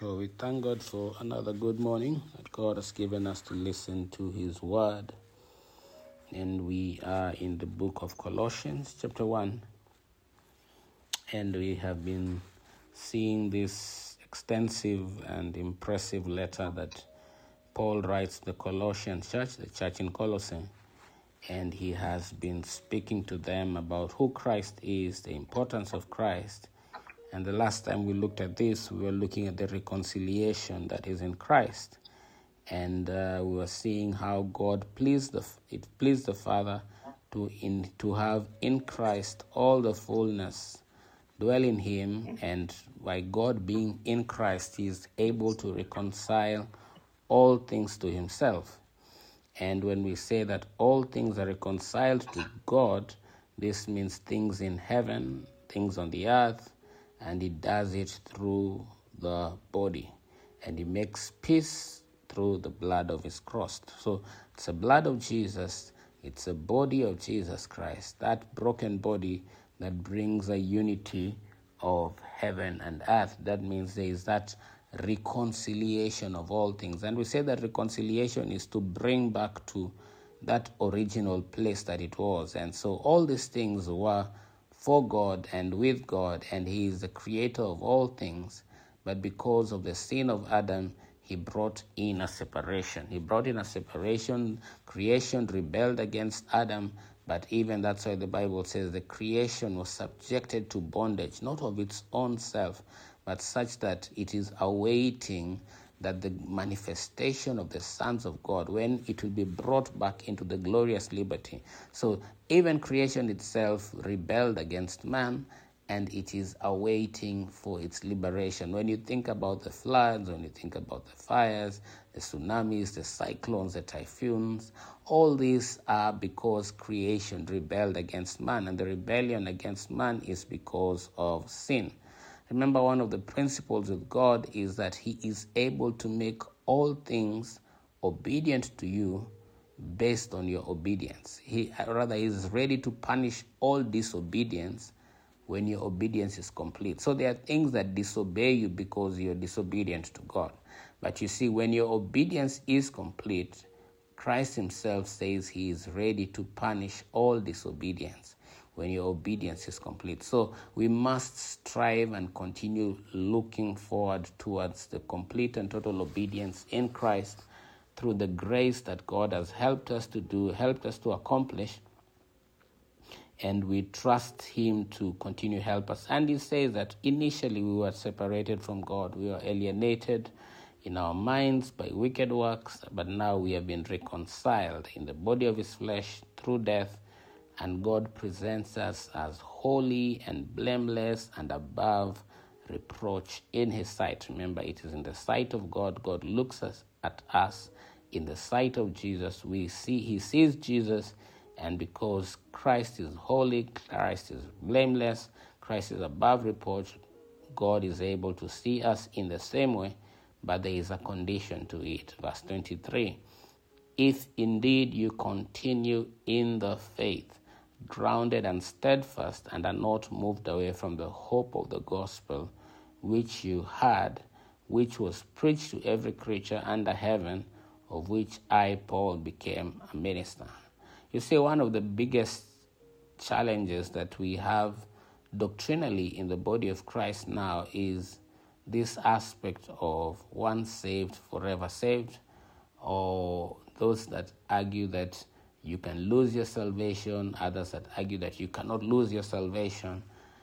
So we thank God for another good morning that God has given us to listen to His Word. And we are in the book of Colossians, chapter 1. And we have been seeing this extensive and impressive letter that Paul writes to the Colossian church, the church in Colossae. And he has been speaking to them about who Christ is, the importance of Christ. And the last time we looked at this, we were looking at the reconciliation that is in Christ. And we were seeing how God pleased the Father to have in Christ all the fullness dwell in Him. And by God being in Christ, He is able to reconcile all things to Himself. And when we say that all things are reconciled to God, this means things in heaven, things on the earth, and He does it through the body. And He makes peace through the blood of His cross. So it's the blood of Jesus, it's the body of Jesus Christ, that broken body that brings a unity of heaven and earth. That means there is that reconciliation of all things. And we say that reconciliation is to bring back to that original place that it was. And so all these things were for God and with God, and He is the creator of all things. But because of the sin of Adam, He brought in a separation. He brought in a separation. Creation rebelled against Adam, but even that's why the Bible says the creation was subjected to bondage, not of its own self, but such that it is awaiting that the manifestation of the sons of God, when it will be brought back into the glorious liberty. So even creation itself rebelled against man, and it is awaiting for its liberation. When you think about the floods, when you think about the fires, the tsunamis, the cyclones, the typhoons, all these are because creation rebelled against man, and the rebellion against man is because of sin. Remember, one of the principles of God is that He is able to make all things obedient to you based on your obedience. He is ready to punish all disobedience when your obedience is complete. So there are things that disobey you because you're disobedient to God. But you see, when your obedience is complete, Christ Himself says He is ready to punish all disobedience when your obedience is complete. So we must strive and continue looking forward towards the complete and total obedience in Christ through the grace that God has helped us to do, helped us to accomplish. And we trust Him to continue to help us. And He says that initially we were separated from God. We were alienated in our minds by wicked works, but now we have been reconciled in the body of His flesh through death. And God presents us as holy and blameless and above reproach in His sight. Remember, it is in the sight of God. God looks at us. In the sight of Jesus, He sees Jesus. And because Christ is holy, Christ is blameless, Christ is above reproach, God is able to see us in the same way, but there is a condition to it. Verse 23, if indeed you continue in the faith, grounded and steadfast, and are not moved away from the hope of the gospel which you had, which was preached to every creature under heaven, of which I, Paul, became a minister. You see, one of the biggest challenges that we have doctrinally in the body of Christ now is this aspect of once saved, forever saved, or those that argue that you can lose your salvation, others that argue that you cannot lose your salvation.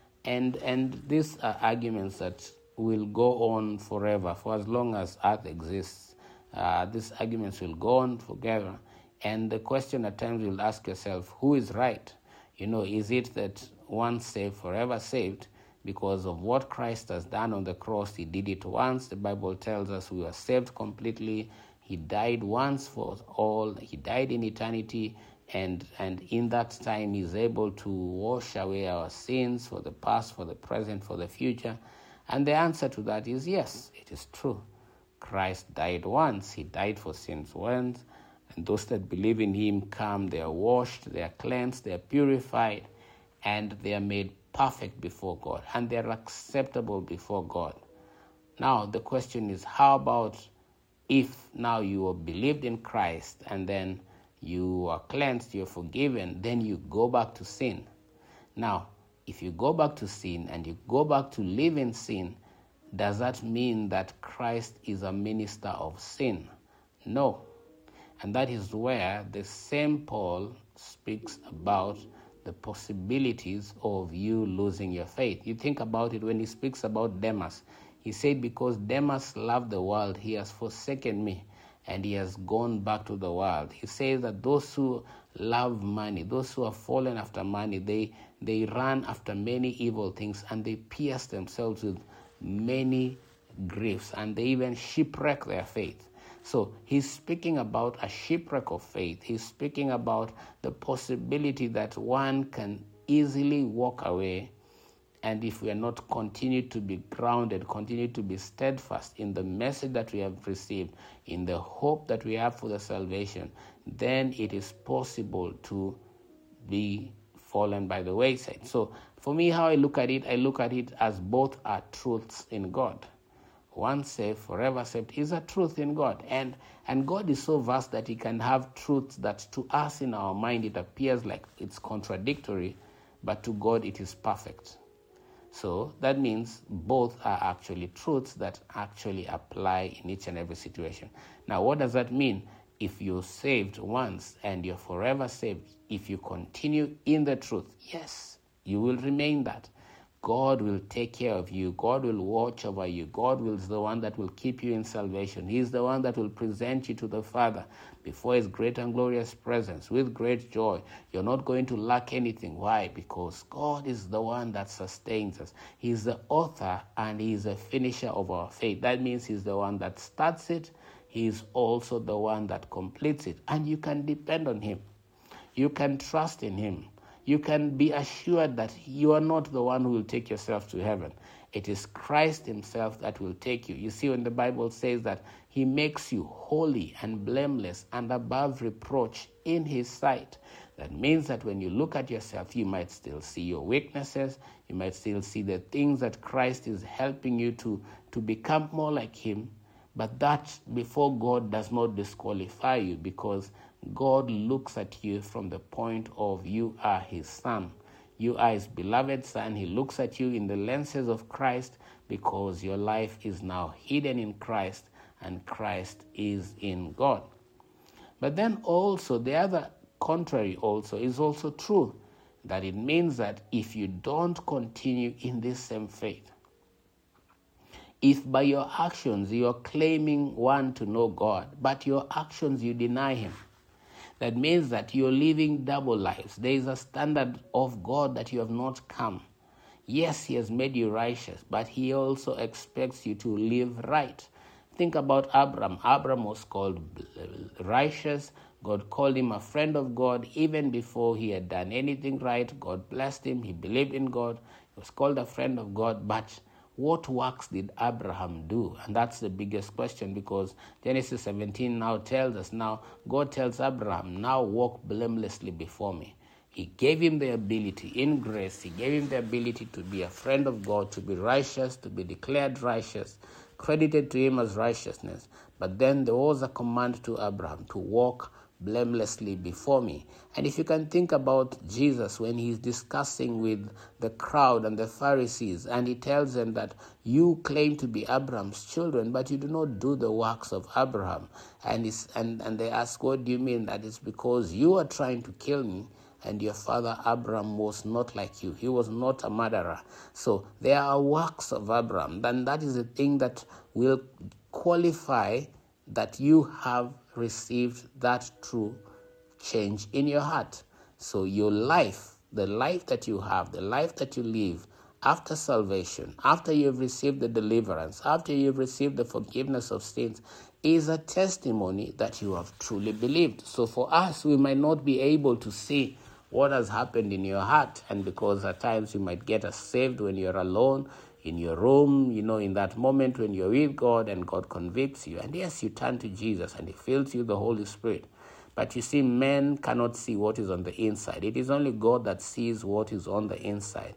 And these are arguments that will go on forever, for as long as earth exists. These arguments will go on forever. And the question at times you'll ask yourself, who is right? Is it that once saved, forever saved, because of what Christ has done on the cross? He did it once. The Bible tells us we were saved completely. He died once for all. He died in eternity. And in that time, He's able to wash away our sins for the past, for the present, for the future. And the answer to that is yes, it is true. Christ died once. He died for sins once. And those that believe in Him come, they are washed, they are cleansed, they are purified, and they are made perfect before God, and they are acceptable before God. Now, the question is, how about if now you have believed in Christ and then you are cleansed, you're forgiven, then you go back to sin? Now, if you go back to sin and you go back to live in sin, does that mean that Christ is a minister of sin? No. And that is where the same Paul speaks about the possibilities of you losing your faith. You think about it when he speaks about Demas. He said, because Demas loved the world, he has forsaken me and he has gone back to the world. He says that those who love money, those who have fallen after money, they run after many evil things and they pierce themselves with many griefs and they even shipwreck their faith. So he's speaking about a shipwreck of faith. He's speaking about the possibility that one can easily walk away, and if we are not continue to be grounded, continue to be steadfast in the message that we have received, in the hope that we have for the salvation, then it is possible to be fallen by the wayside. So for me, how I look at it as both are truths in God. Once saved, forever saved is a truth in God. And God is so vast that he can have truths that to us in our mind it appears like it's contradictory, but to God it is perfect. So that means both are actually truths that actually apply in each and every situation. Now, what does that mean? If you're saved once and you're forever saved, if you continue in the truth, yes, you will remain that. God will take care of you. God will watch over you. God is the one that will keep you in salvation. He is the one that will present you to the Father before his great and glorious presence with great joy. You're not going to lack anything. Why? Because God is the one that sustains us. He's the author and he is the finisher of our faith. That means he's the one that starts it. He is also the one that completes it. And you can depend on him. You can trust in him. You can be assured that you are not the one who will take yourself to heaven. It is Christ himself that will take you. You see, when the Bible says that he makes you holy and blameless and above reproach in his sight, that means that when you look at yourself, you might still see your weaknesses. You might still see the things that Christ is helping you to become more like him. But that before God does not disqualify you, because God looks at you from the point of you are his son. You are his beloved son. He looks at you in the lenses of Christ because your life is now hidden in Christ and Christ is in God. But then also the other contrary also is also true, that it means that if you don't continue in this same faith, if by your actions you are claiming one to know God, but your actions you deny him, that means that you're living double lives. There is a standard of God that you have not come. Yes, he has made you righteous, but he also expects you to live right. Think about Abram. Abram was called righteous. God called him a friend of God even before he had done anything right. God blessed him. He believed in God. He was called a friend of God, but what works did Abraham do? And that's the biggest question, because Genesis 17 now tells us, now God tells Abraham, now walk blamelessly before me. He gave him the ability in grace. He gave him the ability to be a friend of God, to be righteous, to be declared righteous, credited to him as righteousness. But then there was a command to Abraham to walk blamelessly before me. And if you can think about Jesus when he's discussing with the crowd and the Pharisees, and he tells them that you claim to be Abraham's children, but you do not do the works of Abraham. And they ask, what do you mean? That it's because you are trying to kill me, and your father Abraham was not like you. He was not a murderer. So there are works of Abraham. Then that is the thing that will qualify that you have received that true change in your heart. So your life, the life that you have, the life that you live after salvation, after you've received the deliverance, after you've received the forgiveness of sins, is a testimony that you have truly believed. So for us, we might not be able to see what has happened in your heart, and because at times you might get saved when you're alone, in your room, in that moment when you're with God and God convicts you. And yes, you turn to Jesus and he fills you the Holy Spirit. But you see, men cannot see what is on the inside. It is only God that sees what is on the inside.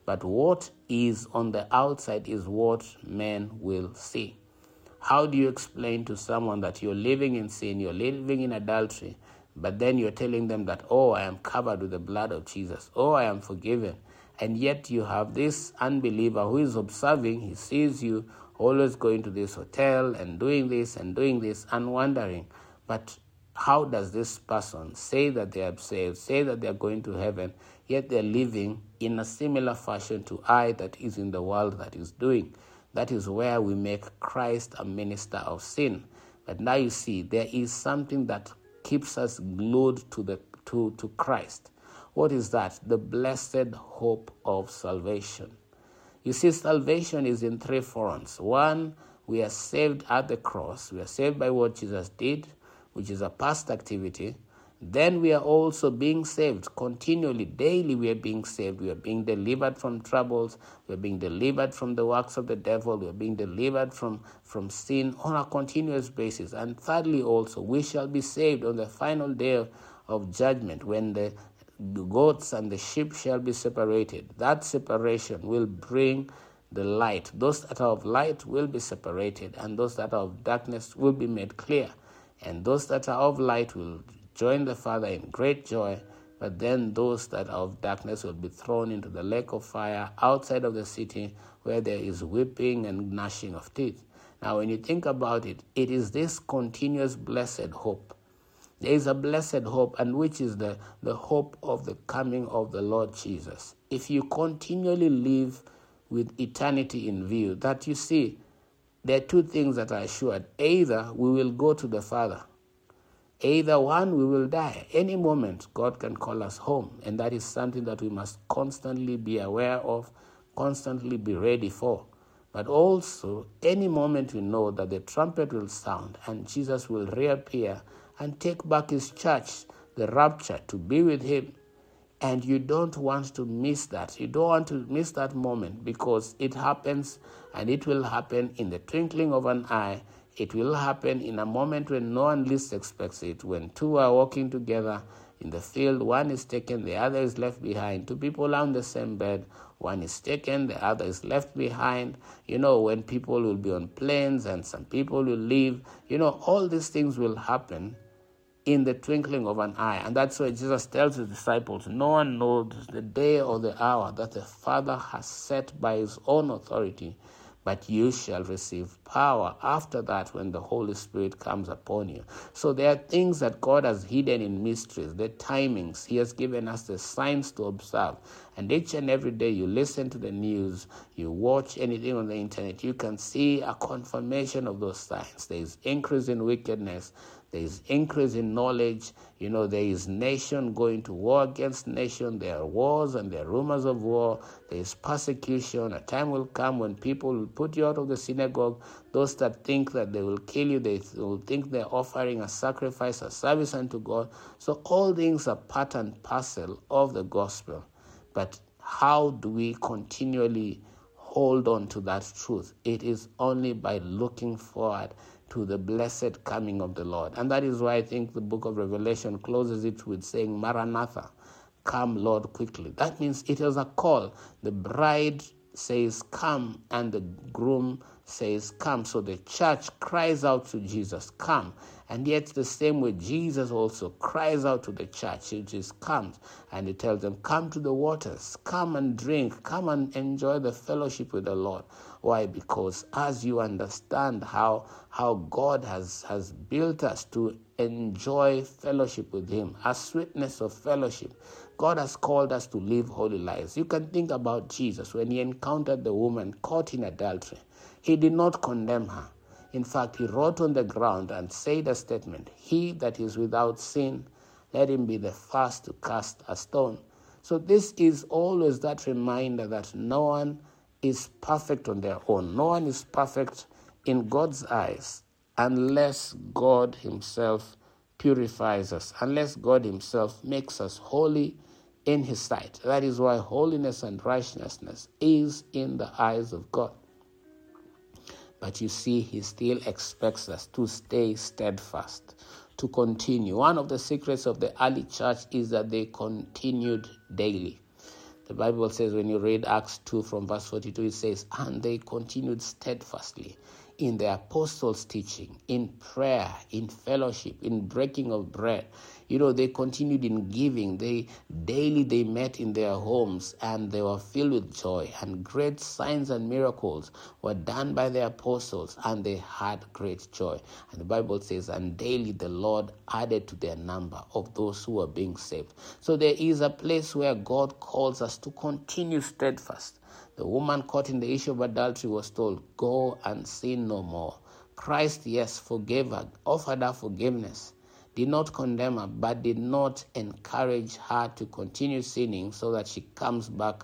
but what is on the outside is what men will see. How do you explain to someone that you're living in sin, you're living in adultery, but then you're telling them that, oh, I am covered with the blood of Jesus, oh, I am forgiven, and yet you have this unbeliever who is observing, he sees you always going to this hotel and doing this and wondering, but how does this person say that they are saved, say that they are going to heaven, yet they're living in a similar fashion to I that is in the world that is doing? That is where we make Christ a minister of sin. But now you see, there is something that keeps us glued to Christ. What is that? The blessed hope of salvation. You see, salvation is in three fronts. One, we are saved at the cross. We are saved by what Jesus did, which is a past activity. Then we are also being saved continually. Daily we are being saved. We are being delivered from troubles. We are being delivered from the works of the devil. We are being delivered from sin on a continuous basis. And thirdly also, we shall be saved on the final day of judgment when the goats and the sheep shall be separated. That separation will bring the light. Those that are of light will be separated, and those that are of darkness will be made clear. And those that are of light will join the Father in great joy, but then those that are of darkness will be thrown into the lake of fire outside of the city, where there is weeping and gnashing of teeth. Now, when you think about it, it is this continuous blessed hope. There is a blessed hope, and which is the hope of the coming of the Lord Jesus. If you continually live with eternity in view, that you see, there are two things that are assured. Either we will go to the Father. Either one, we will die. Any moment, God can call us home. And that is something that we must constantly be aware of, constantly be ready for. But also, any moment we know that the trumpet will sound and Jesus will reappear and take back his church, the rapture, to be with him. And you don't want to miss that. You don't want to miss that moment, because it happens, and it will happen in the twinkling of an eye. It will happen in a moment when no one least expects it. When two are walking together in the field, one is taken, the other is left behind. Two people are on the same bed, one is taken, the other is left behind. When people will be on planes and some people will leave, all these things will happen in the twinkling of an eye. And that's why Jesus tells his disciples, no one knows the day or the hour that the Father has set by his own authority, but you shall receive power after that when the Holy Spirit comes upon you. So there are things that God has hidden in mysteries, the timings. He has given us the signs to observe. And each and every day you listen to the news, you watch anything on the internet, you can see a confirmation of those signs. There is increase in wickedness. There is increase in knowledge. There is nation going to war against nation. There are wars and there are rumors of war. There is persecution. A time will come when people will put you out of the synagogue. Those that think that they will kill you, they will think they're offering a sacrifice, a service unto God. So all things are part and parcel of the gospel. But how do we continually hold on to that truth? It is only by looking forward to the blessed coming of the Lord. And that is why I think the book of Revelation closes it with saying, Maranatha, come Lord quickly. That means it is a call. The bride says come, and the groom says come. So the church cries out to Jesus, come. And yet the same way Jesus also cries out to the church, which is comes, and he tells them, come to the waters, come and drink, come and enjoy the fellowship with the Lord. Why? Because as you understand how God has built us to enjoy fellowship with him, a sweetness of fellowship, God has called us to live holy lives. You can think about Jesus when he encountered the woman caught in adultery. He did not condemn her. In fact, he wrote on the ground and said a statement, he that is without sin, let him be the first to cast a stone. So this is always that reminder that no one is perfect on their own. No one is perfect in God's eyes unless God himself purifies us, unless God himself makes us holy in his sight. That is why holiness and righteousness is in the eyes of God. But you see, he still expects us to stay steadfast, to continue. One of the secrets of the early church is that they continued daily. The Bible says, when you read Acts 2 from verse 42, it says, and they continued steadfastly in the apostles' teaching, in prayer, in fellowship, in breaking of bread. They continued in giving. They met in their homes, and they were filled with joy, and great signs and miracles were done by the apostles, and they had great joy. And the Bible says, and daily the Lord added to their number of those who were being saved. So there is a place where God calls us to continue steadfast. The woman caught in the issue of adultery was told, go and sin no more. Christ, yes, forgave her, offered her forgiveness, did not condemn her, but did not encourage her to continue sinning so that she comes back.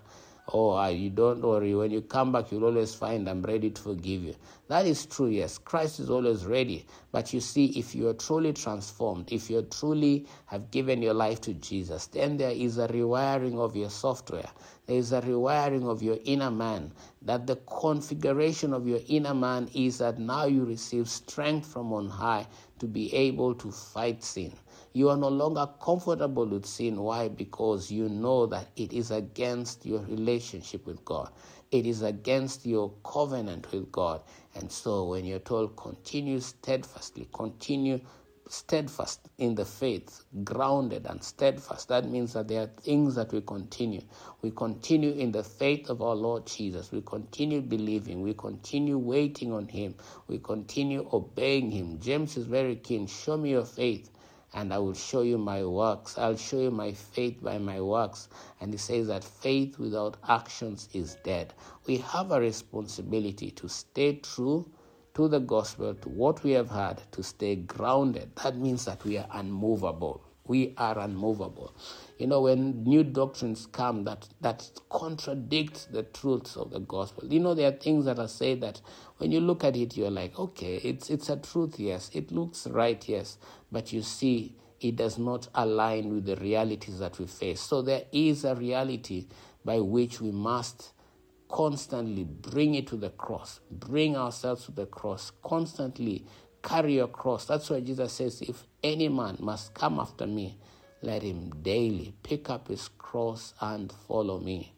You don't worry, when you come back, you'll always find I'm ready to forgive you. That is true, yes. Christ is always ready. But you see, if you are truly transformed, if you truly have given your life to Jesus, then there is a rewiring of your software. There is a rewiring of your inner man. That the configuration of your inner man is that now you receive strength from on high to be able to fight sin. You are no longer comfortable with sin. Why? Because you know that it is against your relationship with God. It is against your covenant with God. And so when you're told continue steadfastly, continue steadfast in the faith, grounded and steadfast, that means that there are things that we continue. We continue in the faith of our Lord Jesus. We continue believing. We continue waiting on him. We continue obeying him. James is very keen. Show me your faith, and I will show you my works. I'll show you my faith by my works. And he says that faith without actions is dead. We have a responsibility to stay true to the gospel, to what we have heard, to stay grounded. That means that we are unmovable. We are unmovable. When new doctrines come that contradict the truths of the gospel, there are things that are said that when you look at it, you're like, okay, it's a truth, yes. It looks right, yes. But you see, it does not align with the realities that we face. So there is a reality by which we must constantly bring it to the cross, bring ourselves to the cross, constantly carry your cross. That's why Jesus says, if any man must come after me, let him daily pick up his cross and follow me.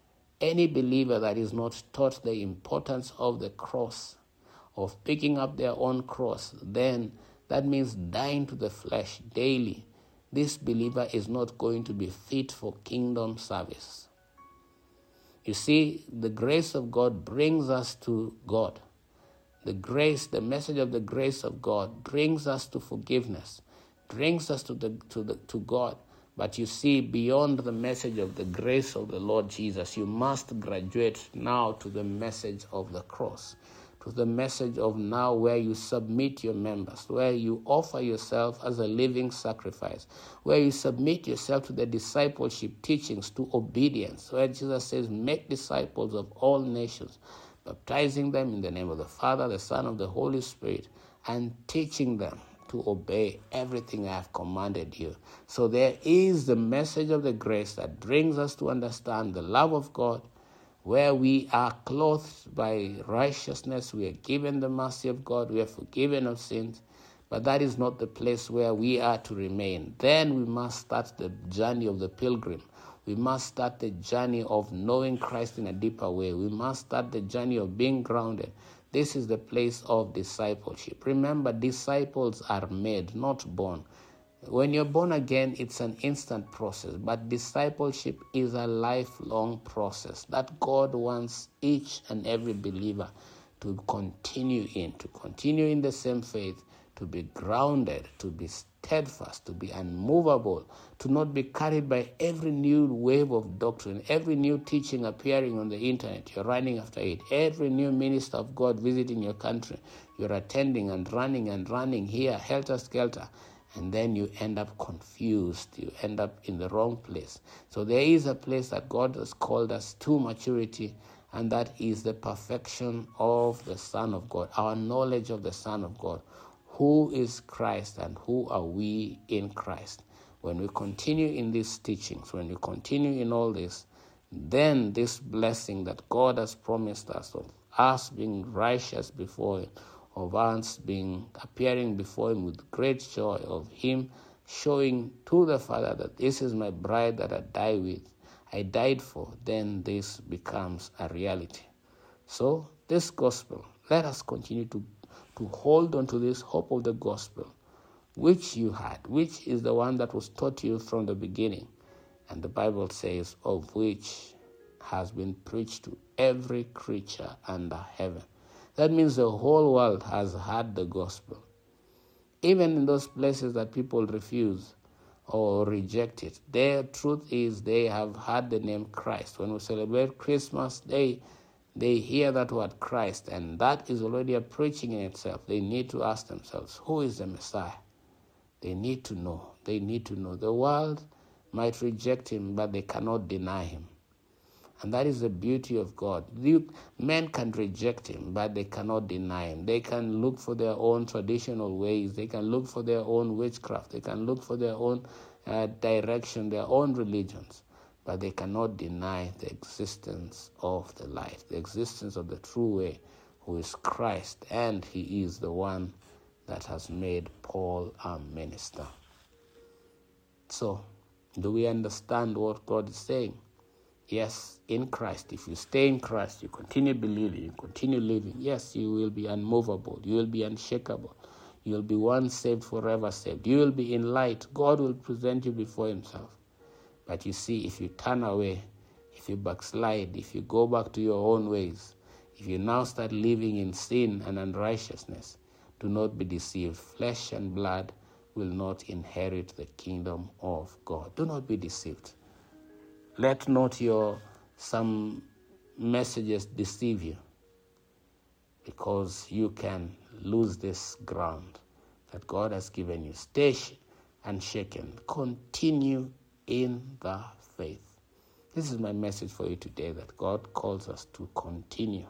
Any believer that is not taught the importance of the cross, of picking up their own cross, then that means dying to the flesh daily. This believer is not going to be fit for kingdom service. You see, the grace of God brings us to God. The message of the grace of God brings us to forgiveness, brings us to God. But you see, beyond the message of the grace of the Lord Jesus, you must graduate now to the message of the cross, to the message of now where you submit your members, where you offer yourself as a living sacrifice, where you submit yourself to the discipleship teachings, to obedience, where Jesus says, make disciples of all nations, baptizing them in the name of the Father, the Son, of the Holy Spirit, and teaching them to obey everything I have commanded you. So there is the message of the grace that brings us to understand the love of God, where we are clothed by righteousness, we are given the mercy of God, we are forgiven of sins, but that is not the place where we are to remain. Then we must start the journey of the pilgrim. We must start the journey of knowing Christ in a deeper way. We must start the journey of being grounded. This is the place of discipleship. Remember, disciples are made, not born. When you're born again, it's an instant process, but discipleship is a lifelong process that God wants each and every believer to continue in the same faith, to be grounded, to be steadfast, to be unmovable, to not be carried by every new wave of doctrine, every new teaching appearing on the internet. You're running after it. Every new minister of God visiting your country, you're attending and running here, helter-skelter. And then you end up confused. You end up in the wrong place. So there is a place that God has called us to maturity, and that is the perfection of the Son of God, our knowledge of the Son of God. Who is Christ and who are we in Christ? When we continue in these teachings, when we continue in all this, then this blessing that God has promised us of us being righteous before him, of us appearing before him with great joy, of him showing to the Father that this is my bride that I die with. I died for, then this becomes a reality. So this gospel, let us continue to hold on to this hope of the gospel, which you had, which is the one that was taught you from the beginning. And the Bible says, of which has been preached to every creature under heaven. That means the whole world has heard the gospel. Even in those places that people refuse or reject it, their truth is they have heard the name Christ. When we celebrate Christmas, they hear that word Christ, and that is already a preaching in itself. They need to ask themselves, who is the Messiah? They need to know. They need to know. The world might reject him, but they cannot deny him. And that is the beauty of God. Men can reject him, but they cannot deny him. They can look for their own traditional ways. They can look for their own witchcraft. They can look for their own direction, their own religions. But they cannot deny the existence of the light, the existence of the true way, who is Christ. And he is the one that has made Paul a minister. So, do we understand what God is saying? Yes, in Christ. If you stay in Christ, you continue believing, you continue living. Yes, you will be unmovable. You will be unshakable. You will be once saved, forever saved. You will be in light. God will present you before himself. But you see, if you turn away, if you backslide, if you go back to your own ways, if you now start living in sin and unrighteousness, do not be deceived. Flesh and blood will not inherit the kingdom of God. Do not be deceived. Let not some messages deceive you, because you can lose this ground that God has given you. Stay unshaken. Continue in the faith. This is my message for you today, that God calls us to continue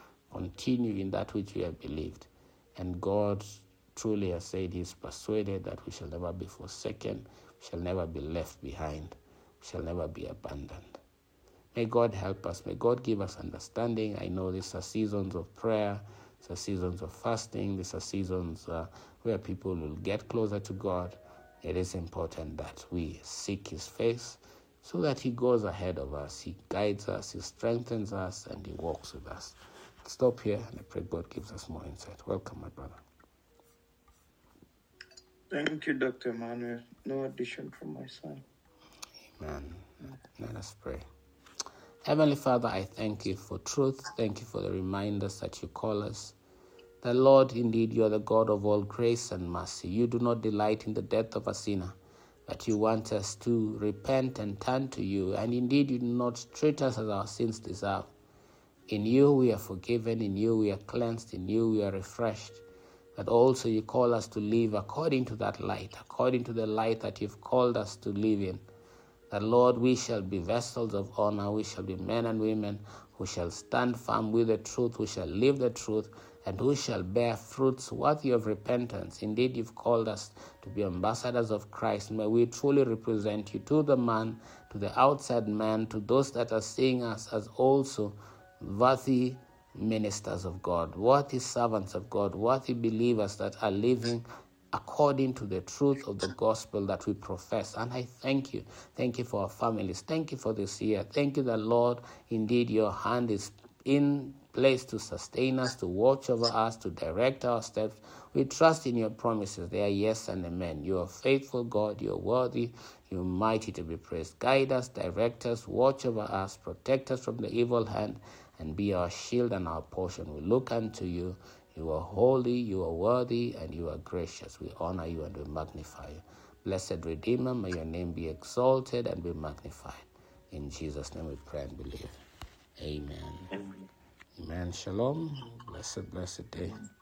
in that which we have believed. And God truly has said he is persuaded that we shall never be forsaken, we shall never be left behind, we shall never be abandoned. May God help us. May God give us understanding. I know these are seasons of prayer, these are seasons of fasting, these are seasons where people will get closer to God. It is important that we seek his face so that he goes ahead of us, he guides us, he strengthens us, and he walks with us. I'll stop here, and I pray God gives us more insight. Welcome, my brother. Thank you, Dr. Emmanuel. No addition from my side. Amen. Let us pray. Heavenly Father, I thank you for truth. Thank you for the reminders that you call us. The Lord, indeed, you are the God of all grace and mercy. You do not delight in the death of a sinner, but you want us to repent and turn to you. And indeed, you do not treat us as our sins deserve. In you we are forgiven, in you we are cleansed, in you we are refreshed. But also you call us to live according to that light, according to the light that you've called us to live in. That, Lord, we shall be vessels of honor, we shall be men and women who shall stand firm with the truth, who shall live the truth, and who shall bear fruits worthy of repentance. Indeed, you've called us to be ambassadors of Christ. May we truly represent you to the man, to the outside man, to those that are seeing us as also worthy ministers of God, worthy servants of God, worthy believers that are living according to the truth of the gospel that we profess. And I thank you. Thank you for our families. Thank you for this year. Thank you that, Lord, indeed your hand is in place to sustain us, to watch over us, to direct our steps. We trust in your promises. They are yes and amen. You are faithful, God. You are worthy. You are mighty to be praised. Guide us, direct us, watch over us, protect us from the evil hand, and be our shield and our portion. We look unto you. You are holy, you are worthy, and you are gracious. We honor you and we magnify you. Blessed Redeemer, may your name be exalted and be magnified. In Jesus' name we pray and believe. Amen. Amen. Shalom. Blessed day.